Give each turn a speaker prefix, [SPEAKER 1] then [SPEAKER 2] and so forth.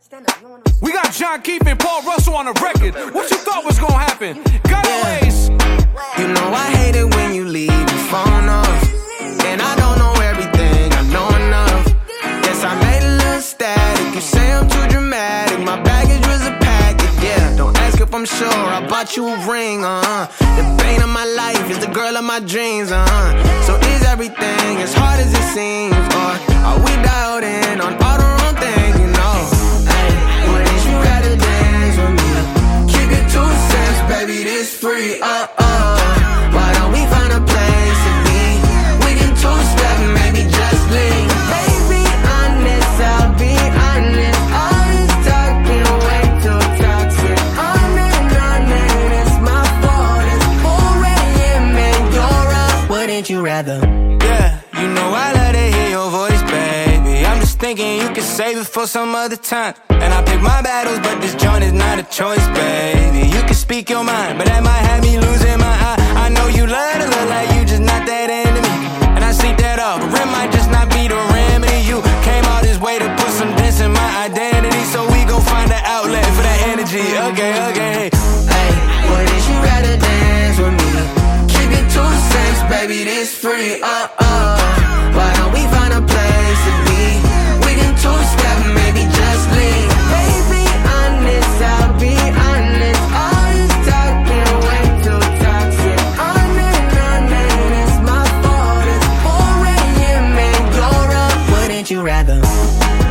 [SPEAKER 1] We got John Keefe and Paul Russell on the record. What you thought was gonna happen? Gotaways.
[SPEAKER 2] You know I hate it when you leave your phone off. And I don't know everything, I know enough. Yes, I made a little static. You say I'm too dramatic. My baggage was a package, yeah. Don't ask if I'm sure. I bought you a ring, The bane of my life is the girl of my dreams, So is everything as hard as it seems? Or are we dialed in on all the wrong things, you know? Hey, wouldn't you rather dance with me? Keep it 2 cents, baby, this free, Why don't we find a place to be? We can 2-step, maybe just leave. Baby, honest, I'll be honest. All this talking way too toxic. Honest, it's my fault. It's 4 a.m. and you're up. Wouldn't you rather?
[SPEAKER 3] Yeah, you know I love to hear your voice, baby. I'm just thinking you could save it for some other time. And I pick my battles, but this joint is not a choice, baby. You can speak your mind, but that might have me losing my eye. I know you love to look like you just not that into me. And I see that off, but rim might just not be the remedy. You came all this way to put some dents in my identity, so we gon' find an outlet for that energy. Okay,
[SPEAKER 2] Hey, wouldn't you rather dance with me? Keep it 2 cents, baby, this free, Why don't we find a place to be? We can 2-step, maybe just leave. Baby, honest, I'll be honest. All this talking way too toxic. Honest, it's my fault. It's 4 a.m. and you're up. Wouldn't you rather?